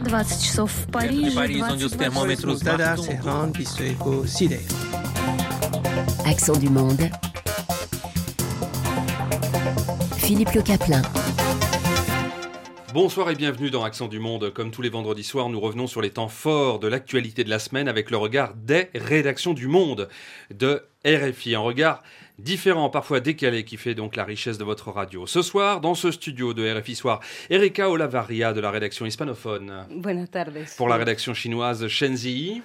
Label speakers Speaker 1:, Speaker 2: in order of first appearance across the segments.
Speaker 1: 20 часов в Париже,
Speaker 2: Paris, on dit termómetros
Speaker 3: Multada, Tehran, 25
Speaker 4: Accent du monde. Philippe Le Caplin.
Speaker 5: Bonsoir et bienvenue dans Accent du Monde. Comme tous les vendredis soirs, nous revenons sur les temps forts de l'actualité de la semaine avec le regard des rédactions du Monde de RFI. Un regard différent, parfois décalé, qui fait donc la richesse de votre radio. Ce soir, dans ce studio de RFI Soir, Erika Olavaria de la rédaction hispanophone.
Speaker 6: Buenas tardes.
Speaker 5: Pour la rédaction chinoise, Shen Ziyi.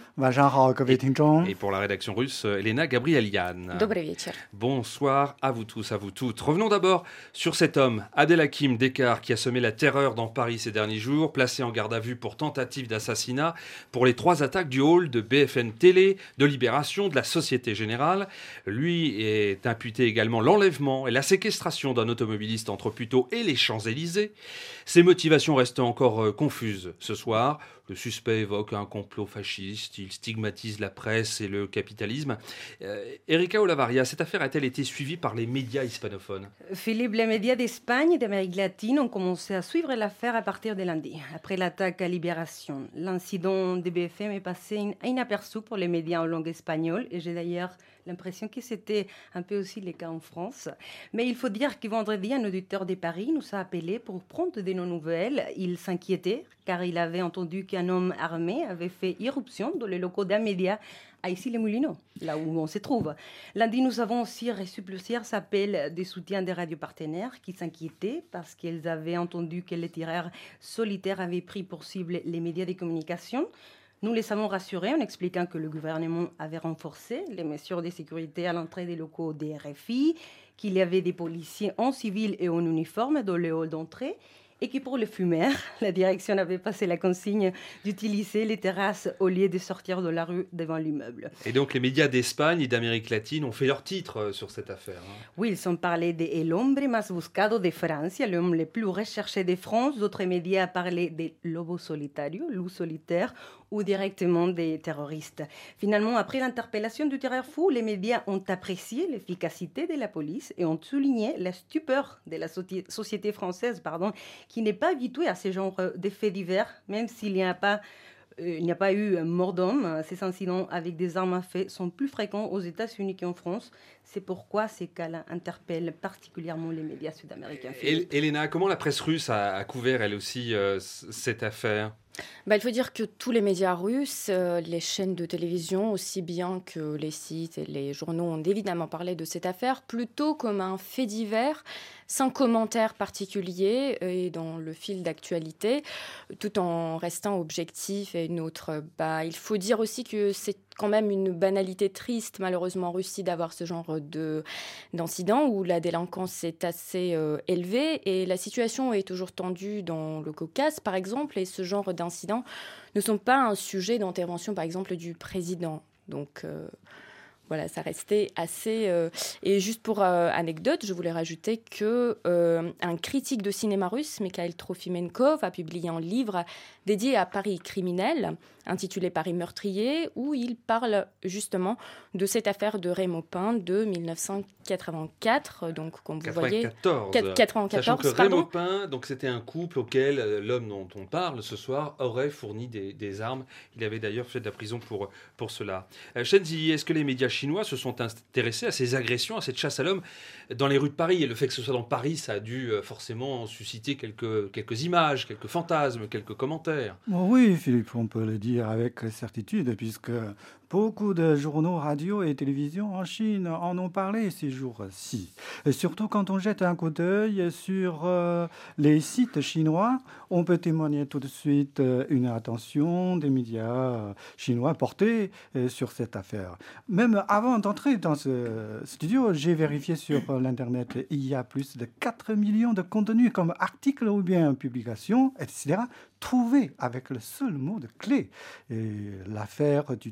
Speaker 5: Et pour la rédaction russe, Elena Gabrielian.
Speaker 6: Добрый вечер.
Speaker 5: Bonsoir à vous tous, à vous toutes. Revenons d'abord sur cet homme, Abdelhakim Dekar, qui a semé la terreur dans Paris ces derniers jours, placé en garde à vue pour tentative d'assassinat pour les 3 attaques du hall de BFM Télé, de Libération, de la Société Générale. Lui est imputé également l'enlèvement et la séquestration d'un automobiliste entre Puteaux et les Champs-Élysées. Ses motivations restent encore confuses. Ce soir, le suspect évoque un complot fasciste, il stigmatise la presse et le capitalisme. Erika Olavaria, cette affaire a-t-elle été suivie par les médias hispanophones ?
Speaker 6: Philippe, les médias d'Espagne et d'Amérique latine ont commencé à suivre l'affaire à partir de lundi, après l'attaque à Libération. L'incident de BFM est passé inaperçu pour les médias en langue espagnole et j'ai d'ailleurs l'impression que c'était un peu aussi le cas en France. Mais il faut dire que vendredi, un auditeur de Paris nous a appelé pour prendre de nos nouvelles. Il s'inquiétait car il avait entendu qu'un homme armé avait fait irruption dans les locaux d'un média à Issy-les-Moulineaux, là où on se trouve. Lundi, nous avons aussi reçu plusieurs appels des soutiens des radios partenaires qui s'inquiétaient parce qu'ils avaient entendu que les tireurs solitaires avaient pris pour cible les médias de communication. Nous les avons rassurés en expliquant que le gouvernement avait renforcé les mesures de sécurité à l'entrée des locaux des RFI, qu'il y avait des policiers en civil et en uniforme dans les halls d'entrée, et que pour les fumeurs, la direction avait passé la consigne d'utiliser les terrasses au lieu de sortir de la rue devant l'immeuble.
Speaker 5: Et donc les médias d'Espagne et d'Amérique latine ont fait leur titre sur cette affaire.
Speaker 6: Oui, ils ont parlé de El hombre más buscado de Francia, l'homme le plus recherché de France. D'autres médias parlaient de Lobo solitario, loup solitaire, ou directement des terroristes. Finalement, après l'interpellation du tireur fou, les médias ont apprécié l'efficacité de la police et ont souligné la stupeur de la société française, qui n'est pas habituée à ce genre de faits divers, même s'il n'y a pas eu mort d'homme. Ces incidents avec des armes à feu sont plus fréquents aux États-Unis qu'en France. C'est pourquoi ces cas-là interpellent particulièrement les médias sud-américains.
Speaker 5: Elena, comment la presse russe a couvert elle aussi cette affaire ?
Speaker 2: Il faut dire que tous les médias russes, les chaînes de télévision, aussi bien que les sites et les journaux ont évidemment parlé de cette affaire plutôt comme un fait divers, sans commentaire particulier et dans le fil d'actualité, tout en restant objectif et neutre. Il faut dire aussi que c'est quand même une banalité triste, malheureusement, en Russie, d'avoir ce genre d'incident où la délinquance est assez élevée et la situation est toujours tendue dans le Caucase, par exemple, et ce genre d'incidents ne sont pas un sujet d'intervention, par exemple, du président. Donc, voilà, ça restait assez... Et juste pour anecdote, je voulais rajouter qu'un critique de cinéma russe, Mikhail Trofimenkov, a publié un livre dédié à Paris criminel, intitulé Paris meurtrier, où il parle justement de cette affaire de Ray Maupin de 1984. Donc, comme vous voyez... 94.
Speaker 5: Sachant que Ray Maupin, donc c'était un couple auquel l'homme dont on parle ce soir aurait fourni des armes. Il avait d'ailleurs fait de la prison pour cela. Shen Ziyi, est-ce que les médias chinois se sont intéressés à ces agressions, à cette chasse à l'homme dans les rues de Paris ? Et le fait que ce soit dans Paris, ça a dû forcément susciter quelques images, quelques fantasmes, quelques commentaires.
Speaker 3: Oui, Philippe, on peut le dire avec certitude, puisque beaucoup de journaux, radio et télévision en Chine en ont parlé ces jours-ci. Et surtout quand on jette un coup d'œil sur les sites chinois, on peut témoigner tout de suite une attention des médias chinois portée sur cette affaire. Même avant d'entrer dans ce studio, j'ai vérifié sur l'Internet, il y a plus de 4 millions de contenus comme articles ou bien publications, etc., trouvés avec le seul mot de clé. Et l'affaire du tireur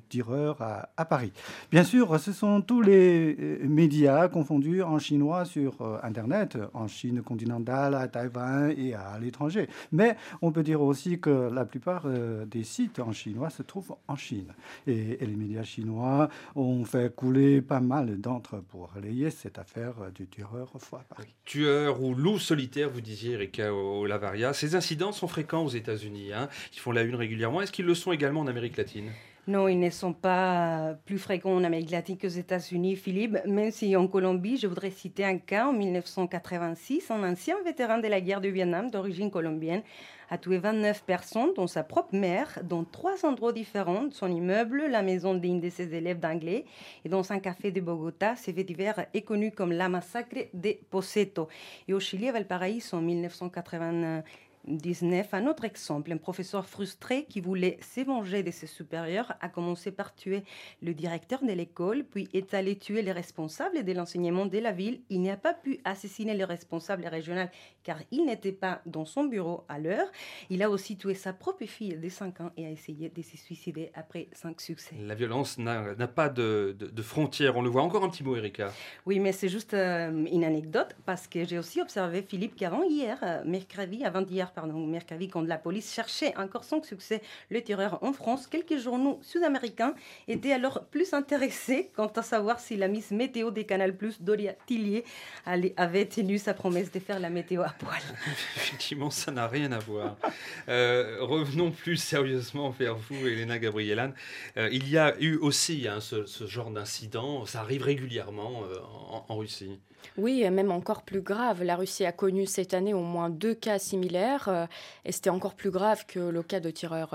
Speaker 3: tireur à Paris. Bien sûr, ce sont tous les médias confondus en chinois sur Internet, en Chine continentale, à Taïwan et à l'étranger. Mais on peut dire aussi que la plupart des sites en chinois se trouvent en Chine. Et les médias chinois ont fait couler pas mal d'encre pour relayer cette affaire du tueur fou à Paris.
Speaker 5: Tueur ou loup solitaire, vous disiez, Erika Olavaria. Ces incidents sont fréquents aux États-Unis. Ils font la une régulièrement. Est-ce qu'ils le sont également en Amérique latine ?
Speaker 6: Non, ils ne sont pas plus fréquents en Amérique latine qu'aux États-Unis, Philippe. Même si en Colombie, je voudrais citer un cas. En 1986, un ancien vétéran de la guerre du Vietnam d'origine colombienne a tué 29 personnes, dont sa propre mère, dans 3 endroits différents, son immeuble, la maison d'une de ses élèves d'anglais et dans un café de Bogota. Ce fait divers est connu comme la massacre de Poceto. Et au Chili, à Valparaíso, en 1989, un autre exemple, un professeur frustré qui voulait se venger de ses supérieurs a commencé par tuer le directeur de l'école, puis est allé tuer les responsables de l'enseignement de la ville. Il n'a pas pu assassiner le responsable régional car il n'était pas dans son bureau à l'heure. Il a aussi tué sa propre fille de 5 ans et a essayé de se suicider après 5 succès.
Speaker 5: La violence n'a pas de frontières, on le voit. Encore un petit mot, Erika.
Speaker 6: Oui, mais c'est juste une anecdote parce que j'ai aussi observé, Philippe, qu'avant-hier, mercredi, quand la police cherchait encore sans succès le tireur en France, quelques journaux sud-américains étaient alors plus intéressés quant à savoir si la Miss Météo des Canal+, Doria Tillier, avait tenu sa promesse de faire la météo à poil.
Speaker 5: Effectivement, ça n'a rien à voir. Revenons plus sérieusement vers vous, Elena Gabrielan. Il y a eu aussi ce genre d'incident, ça arrive régulièrement en Russie.
Speaker 2: Oui, et même encore plus grave. La Russie a connu cette année au moins 2 cas similaires et c'était encore plus grave que le cas de tireur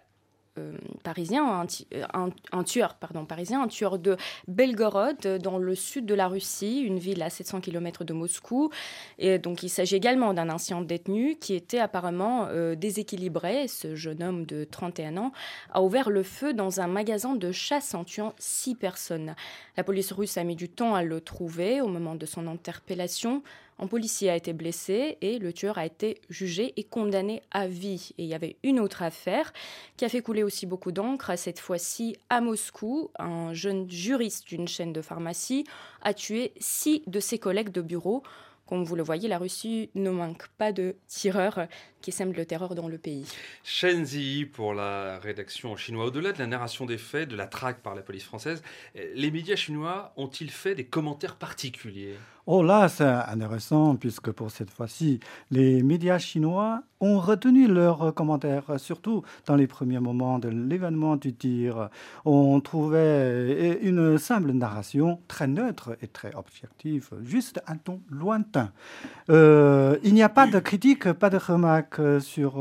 Speaker 2: parisien, un tueur parisien, un tueur de Belgorod dans le sud de la Russie, une ville à 700 km de Moscou. Et donc il s'agit également d'un ancien détenu qui était apparemment déséquilibré. Ce jeune homme de 31 ans a ouvert le feu dans un magasin de chasse en tuant 6 personnes. La police russe a mis du temps à le trouver au moment de son interpellation. Un policier a été blessé et le tueur a été jugé et condamné à vie. Et il y avait une autre affaire qui a fait couler aussi beaucoup d'encre, cette fois-ci à Moscou. Un jeune juriste d'une chaîne de pharmacie a tué 6 de ses collègues de bureau. Comme vous le voyez, la Russie ne manque pas de tireurs qui sèment le terreur dans le pays.
Speaker 5: Shen Ziyi pour la rédaction en chinois. Au-delà de la narration des faits, de la traque par la police française, les médias chinois ont-ils fait des commentaires particuliers ?
Speaker 3: Oh là, c'est intéressant, puisque pour cette fois-ci, les médias chinois ont retenu leurs commentaires, surtout dans les premiers moments de l'événement du tir. On trouvait une simple narration très neutre et très objective, juste un ton lointain. Il n'y a pas de critique, pas de remarque sur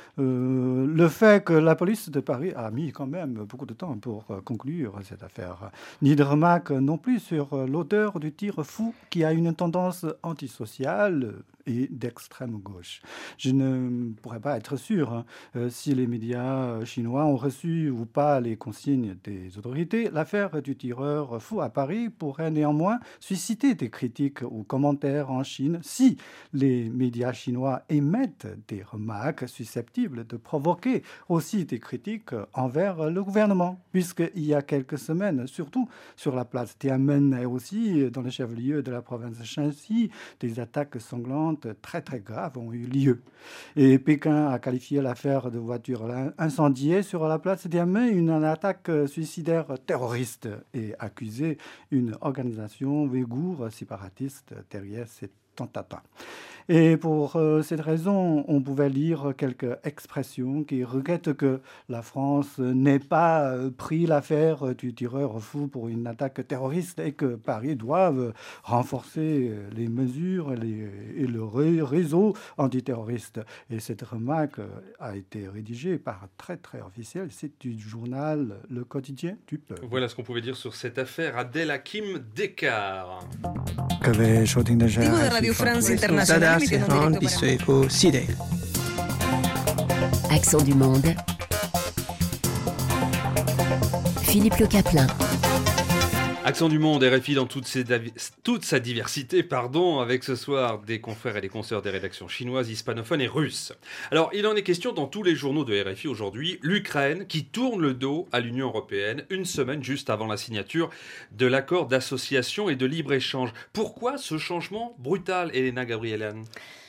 Speaker 3: le fait que la police de Paris a mis quand même beaucoup de temps pour conclure cette affaire. Ni de remarque non plus sur l'auteur du tir fou qui a une tendance antisociale et d'extrême gauche. Je ne pourrais pas être sûr si les médias chinois ont reçu ou pas les consignes des autorités. L'affaire du tireur fou à Paris pourrait néanmoins susciter des critiques ou commentaires en Chine si les médias chinois émettent des remarques susceptibles de provoquer aussi des critiques envers le gouvernement. Puisqu'il y a quelques semaines, surtout sur la place Tiananmen et aussi dans le chef-lieu de la province de Shanxi, des attaques sanglantes très très graves ont eu lieu. Et Pékin a qualifié l'affaire de voiture incendiée sur la place Tiananmen une attaque suicidaire terroriste et accusé une organisation ouïghour séparatiste derrière cette tentata. Et pour cette raison, on pouvait lire quelques expressions qui regrettent que la France n'ait pas pris l'affaire du tireur fou pour une attaque terroriste et que Paris doive renforcer les mesures et le réseau antiterroriste. Et cette remarque a été rédigée par un très très officiel, c'est du journal Le Quotidien du Peuple.
Speaker 5: Voilà ce qu'on pouvait dire sur cette affaire. Adèle Hakim Descartes.
Speaker 3: 各位收听的是
Speaker 1: Radio France Internationale.
Speaker 4: Accent du monde. Philippe Le Caplin.
Speaker 5: Accent du monde, RFI dans toute sa diversité, avec ce soir des confrères et des consoeurs des rédactions chinoises, hispanophones et russes. Alors, il en est question dans tous les journaux de RFI aujourd'hui, l'Ukraine qui tourne le dos à l'Union européenne, une semaine juste avant la signature de l'accord d'association et de libre-échange. Pourquoi ce changement brutal, Elena Gabrielian ?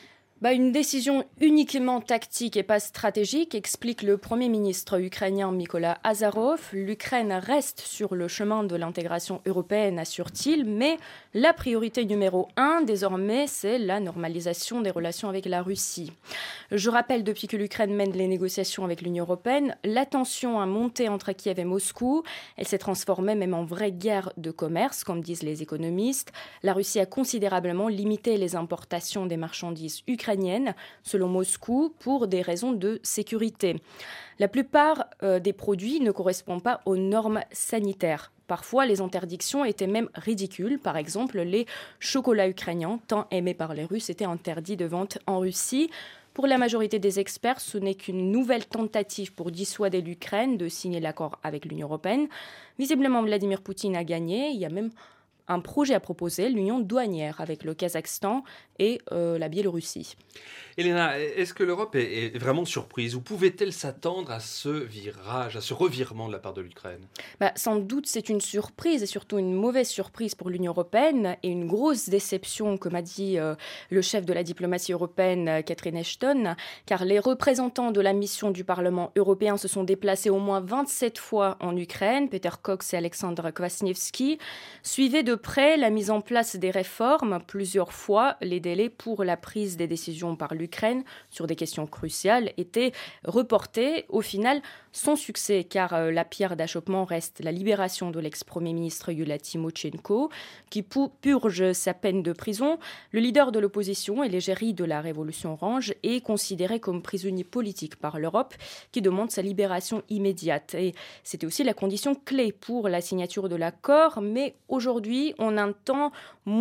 Speaker 2: Une décision uniquement tactique et pas stratégique, explique le Premier ministre ukrainien Mykola Azarov. L'Ukraine reste sur le chemin de l'intégration européenne, assure-t-il, mais la priorité numéro 1, désormais, c'est la normalisation des relations avec la Russie. Je rappelle, depuis que l'Ukraine mène les négociations avec l'Union européenne, la tension a monté entre Kiev et Moscou. Elle s'est transformée même en vraie guerre de commerce, comme disent les économistes. La Russie a considérablement limité les importations des marchandises ukrainiennes, selon Moscou, pour des raisons de sécurité. La plupart des produits ne correspondent pas aux normes sanitaires. Parfois, les interdictions étaient même ridicules. Par exemple, les chocolats ukrainiens, tant aimés par les Russes, étaient interdits de vente en Russie. Pour la majorité des experts, ce n'est qu'une nouvelle tentative pour dissuader l'Ukraine de signer l'accord avec l'Union européenne. Visiblement, Vladimir Poutine a gagné. Il y a même un projet à proposer, l'union douanière avec le Kazakhstan et la Biélorussie.
Speaker 5: Elena, est-ce que l'Europe est vraiment surprise ou pouvait-elle s'attendre à ce virage, à ce revirement de la part de l'Ukraine ?
Speaker 2: Sans doute, c'est une surprise et surtout une mauvaise surprise pour l'Union européenne et une grosse déception, comme a dit le chef de la diplomatie européenne, Catherine Ashton, car les représentants de la mission du Parlement européen se sont déplacés au moins 27 fois en Ukraine. Peter Cox et Alexandre Kwasniewski suivaient de près la mise en place des réformes. Plusieurs fois, les délais pour la prise des décisions par l'Ukraine sur des questions cruciales étaient reportés. Au final, sans succès, car la pierre d'achoppement reste la libération de l'ex-premier ministre Yulia Tymoshenko, qui purge sa peine de prison. Le leader de l'opposition et l'égérie de la Révolution orange est considéré comme prisonnier politique par l'Europe, qui demande sa libération immédiate. Et c'était aussi la condition clé pour la signature de l'accord, mais aujourd'hui, on entend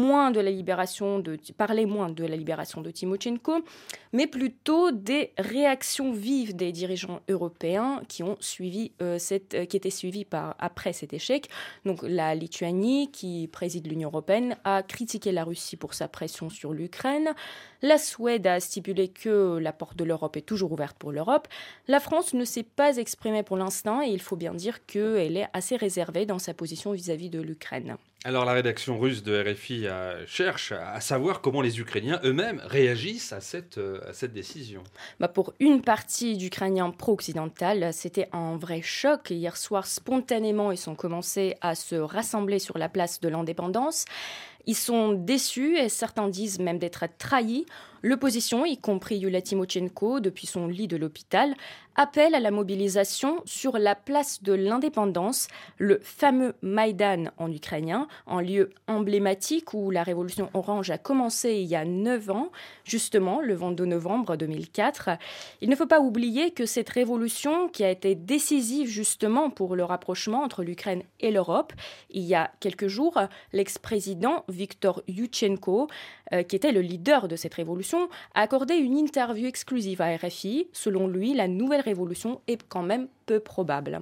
Speaker 2: parler moins de la libération de Tymoshenko, mais plutôt des réactions vives des dirigeants européens qui étaient suivis après cet échec. Donc la Lituanie, qui préside l'Union européenne, a critiqué la Russie pour sa pression sur l'Ukraine. La Suède a stipulé que la porte de l'Europe est toujours ouverte pour l'Europe. La France ne s'est pas exprimée pour l'instant et il faut bien dire qu'elle est assez réservée dans sa position vis-à-vis de l'Ukraine.
Speaker 5: Alors la rédaction russe de RFI cherche à savoir comment les Ukrainiens eux-mêmes réagissent à cette décision.
Speaker 2: Pour une partie d'Ukrainiens pro-occidentales, c'était un vrai choc. Hier soir, spontanément, ils ont commencé à se rassembler sur la place de l'Indépendance. Ils sont déçus et certains disent même d'être trahis. L'opposition, y compris Yulia Tymoshenko, depuis son lit de l'hôpital, appelle à la mobilisation sur la place de l'Indépendance, le fameux Maïdan en ukrainien, un lieu emblématique où la révolution orange a commencé il y a 9 ans, justement le 22 novembre 2004. Il ne faut pas oublier que cette révolution, qui a été décisive justement pour le rapprochement entre l'Ukraine et l'Europe, il y a quelques jours, l'ex-président Viktor Yushchenko, qui était le leader de cette révolution, a accordé une interview exclusive à RFI. Selon lui, la nouvelle révolution est quand même peu probable.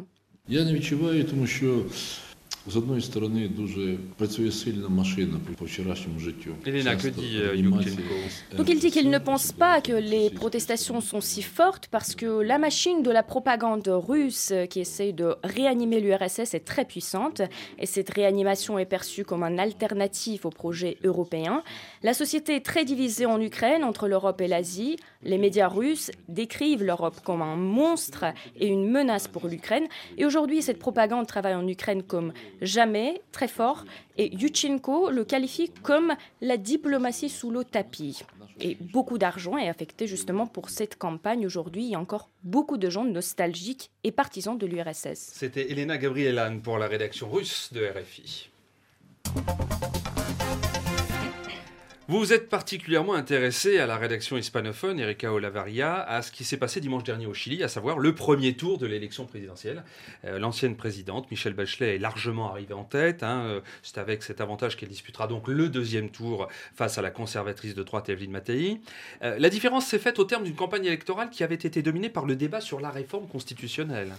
Speaker 5: Elena, que dit Yushchenko ?
Speaker 2: Donc il dit qu'il ne pense pas que les protestations sont si fortes parce que la machine de la propagande russe qui essaye de réanimer l'URSS est très puissante et cette réanimation est perçue comme un alternatif au projet européen. La société est très divisée en Ukraine entre l'Europe et l'Asie. Les médias russes décrivent l'Europe comme un monstre et une menace pour l'Ukraine. Et aujourd'hui, cette propagande travaille en Ukraine comme jamais, très fort, et Yushchenko le qualifie comme la diplomatie sous le tapis. Et beaucoup d'argent est affecté justement pour cette campagne. Aujourd'hui, il y a encore beaucoup de gens nostalgiques et partisans de l'URSS.
Speaker 5: C'était Elena Gabrielian pour la rédaction russe de RFI. Vous êtes particulièrement intéressé à la rédaction hispanophone, Erika Olavaria, à ce qui s'est passé dimanche dernier au Chili, à savoir le premier tour de l'élection présidentielle. L'ancienne présidente, Michelle Bachelet, est largement arrivée en tête. C'est avec cet avantage qu'elle disputera donc le deuxième tour face à la conservatrice de droite Evelyn Matei. La différence s'est faite au terme d'une campagne électorale qui avait été dominée par le débat sur la réforme constitutionnelle.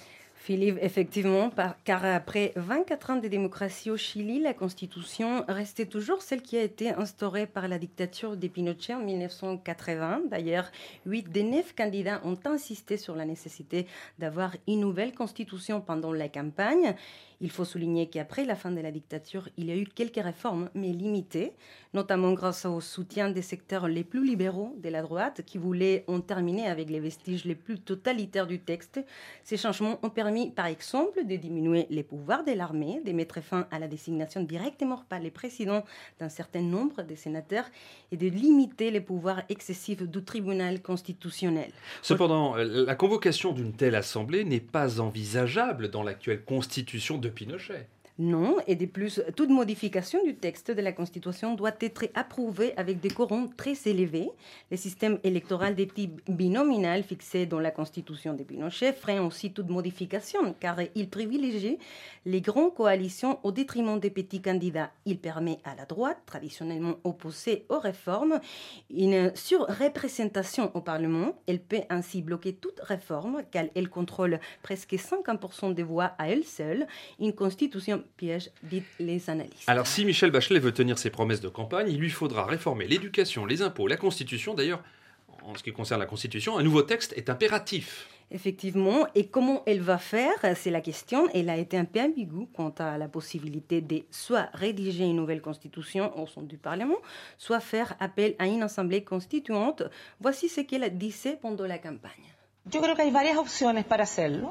Speaker 6: Philippe, effectivement, car après 24 ans de démocratie au Chili, la Constitution restait toujours celle qui a été instaurée par la dictature de Pinochet en 1980. D'ailleurs, 8 des 9 candidats ont insisté sur la nécessité d'avoir une nouvelle Constitution pendant la campagne. Il faut souligner qu'après la fin de la dictature, il y a eu quelques réformes, mais limitées, notamment grâce au soutien des secteurs les plus libéraux de la droite qui voulaient en terminer avec les vestiges les plus totalitaires du texte. Ces changements ont permis, par exemple, de diminuer les pouvoirs de l'armée, de mettre fin à la désignation directement par les présidents d'un certain nombre de sénateurs et de limiter les pouvoirs excessifs du tribunal constitutionnel.
Speaker 5: Cependant, la convocation d'une telle assemblée n'est pas envisageable dans l'actuelle constitution de Pinochet.
Speaker 6: Non, et de plus, toute modification du texte de la Constitution doit être approuvée avec des quorums très élevés. Le système électoral de type binominal fixé dans la Constitution de Pinochet freine aussi toute modification, car il privilégie les grandes coalitions au détriment des petits candidats. Il permet à la droite, traditionnellement opposée aux réformes, une surreprésentation au Parlement. Elle peut ainsi bloquer toute réforme, car elle contrôle presque 50% des voix à elle seule. Une Constitution piège, dites les analystes.
Speaker 5: Alors, si Michel Bachelet veut tenir ses promesses de campagne, il lui faudra réformer l'éducation, les impôts, la Constitution. D'ailleurs, en ce qui concerne la Constitution, un nouveau texte est impératif.
Speaker 6: Effectivement, et comment elle va faire, c'est la question. Elle a été un peu ambiguë quant à la possibilité de soit rédiger une nouvelle constitution au sein du Parlement, soit faire appel à une assemblée constituante. Voici ce qu'elle disait pendant la campagne.
Speaker 7: Yo creo que hay varias opciones para hacerlo.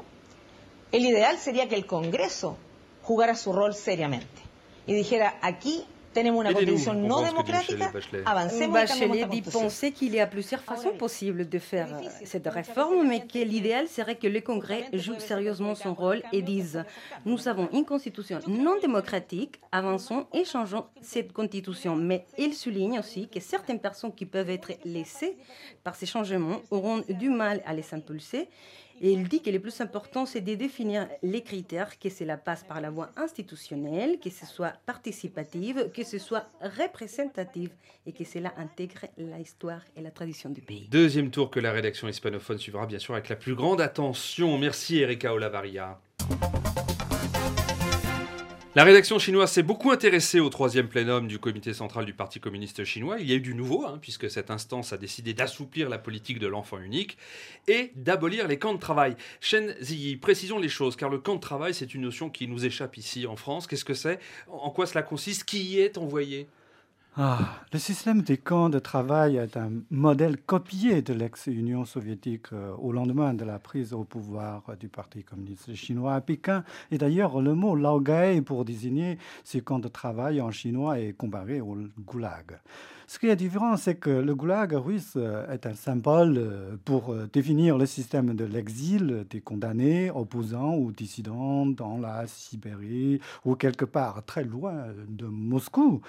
Speaker 7: El ideal sería que el Congreso jugara su rol seriamente y dijera aquí tenemos una constitución no démocratique, avancemos y cambiemos
Speaker 6: Bachelet
Speaker 7: esta
Speaker 6: dit
Speaker 7: constitution.
Speaker 6: penser qu'il y a plusieurs façons possibles de faire cette réforme, mais que l'idéal serait que le Congrès joue sérieusement son rôle et dise « Nous avons une constitution non démocratique, avançons et changeons cette constitution ». Mais il souligne aussi que certaines personnes qui peuvent être laissées par ces changements auront du mal à les impulser. Et il dit que le plus important, c'est de définir les critères, que cela passe par la voie institutionnelle, que ce soit participative, que ce soit représentative et que cela intègre l'histoire et la tradition du pays.
Speaker 5: Deuxième tour que la rédaction hispanophone suivra bien sûr avec la plus grande attention. Merci Erika Olavaria. La rédaction chinoise s'est beaucoup intéressée au troisième plénum du comité central du Parti communiste chinois. Il y a eu du nouveau, puisque cette instance a décidé d'assouplir la politique de l'enfant unique et d'abolir les camps de travail. Chen Ziyi, précisons les choses, car le camp de travail, c'est une notion qui nous échappe ici en France. Qu'est-ce que c'est ? En quoi cela consiste ? Qui y est envoyé ?
Speaker 3: Le système des camps de travail est un modèle copié de l'ex-Union soviétique au lendemain de la prise au pouvoir du Parti communiste chinois à Pékin. Et d'ailleurs, le mot laogai pour désigner ces camps de travail en chinois est comparé au goulag. Ce qui est différent, c'est que le goulag russe est un symbole pour définir le système de l'exil des condamnés, opposants ou dissidents dans la Sibérie ou quelque part très loin de Moscou.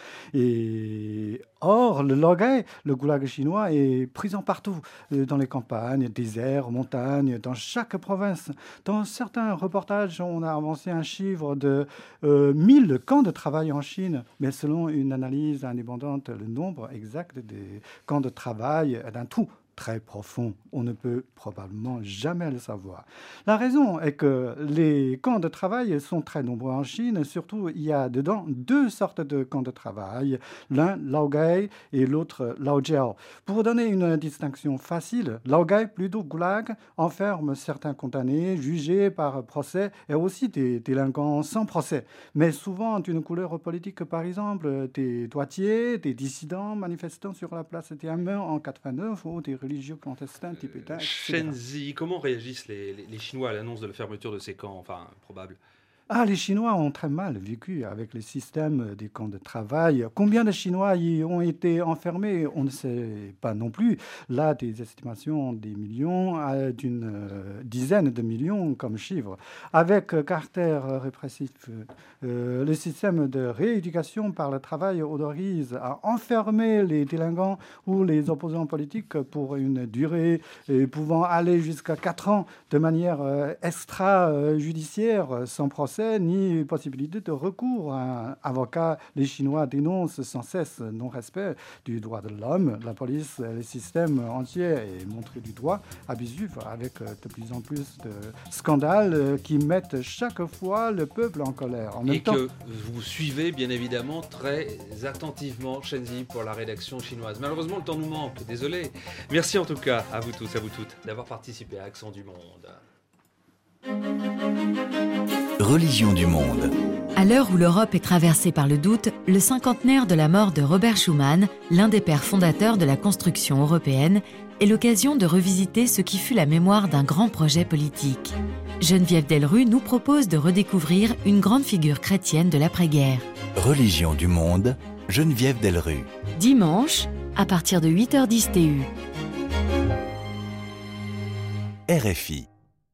Speaker 3: Et or, le laogai, le goulag chinois, est présent partout, dans les campagnes, déserts, montagnes, dans chaque province. Dans certains reportages, on a avancé un chiffre de 1000 camps de travail en Chine, mais selon une analyse indépendante, le nombre exact des camps de travail est un trou très profond. On ne peut probablement jamais le savoir. La raison est que les camps de travail sont très nombreux en Chine. Surtout, il y a dedans deux sortes de camps de travail. L'un, laogai, et l'autre, laojiao. Pour donner une distinction facile, laogai, plutôt goulag, enferme certains condamnés jugés par procès et aussi des délinquants sans procès. Mais souvent d'une couleur politique, par exemple, des droitiers, des dissidents manifestant sur la place Tiananmen en 89 ou des religieux clandestins tibétains.
Speaker 5: Chen Ziyi, comment réagissent les Chinois à l'annonce de la fermeture de ces camps, enfin probable ?
Speaker 3: Les Chinois ont très mal vécu avec le système des camps de travail. Combien de Chinois y ont été enfermés, on ne sait pas non plus. Là, des estimations des millions à d'une dizaine de millions comme chiffre. Avec caractère répressif, le système de rééducation par le travail autorise à enfermer les délinquants ou les opposants politiques pour une durée pouvant aller jusqu'à 4 ans de manière extrajudiciaire, sans procès procès ni possibilité de recours. Un avocat, les Chinois dénoncent sans cesse non-respect du droit de l'homme. La police, le système entier est montré du doigt, abusif, avec de plus en plus de scandales qui mettent chaque fois le peuple en colère. En même temps,
Speaker 5: que vous suivez bien évidemment très attentivement, Shenzi, pour la rédaction chinoise. Malheureusement, le temps nous manque, désolé. Merci en tout cas à vous tous, à vous toutes, d'avoir participé à Accent du Monde.
Speaker 8: Religion du monde.
Speaker 9: À l'heure où l'Europe est traversée par le doute, le cinquantenaire de la mort de Robert Schuman, l'un des pères fondateurs de la construction européenne, est l'occasion de revisiter ce qui fut la mémoire d'un grand projet politique. Geneviève Delrue nous propose de redécouvrir une grande figure chrétienne de l'après-guerre.
Speaker 8: Religion du monde, Geneviève Delrue.
Speaker 9: Dimanche, à partir de 8h10 TU.
Speaker 8: RFI.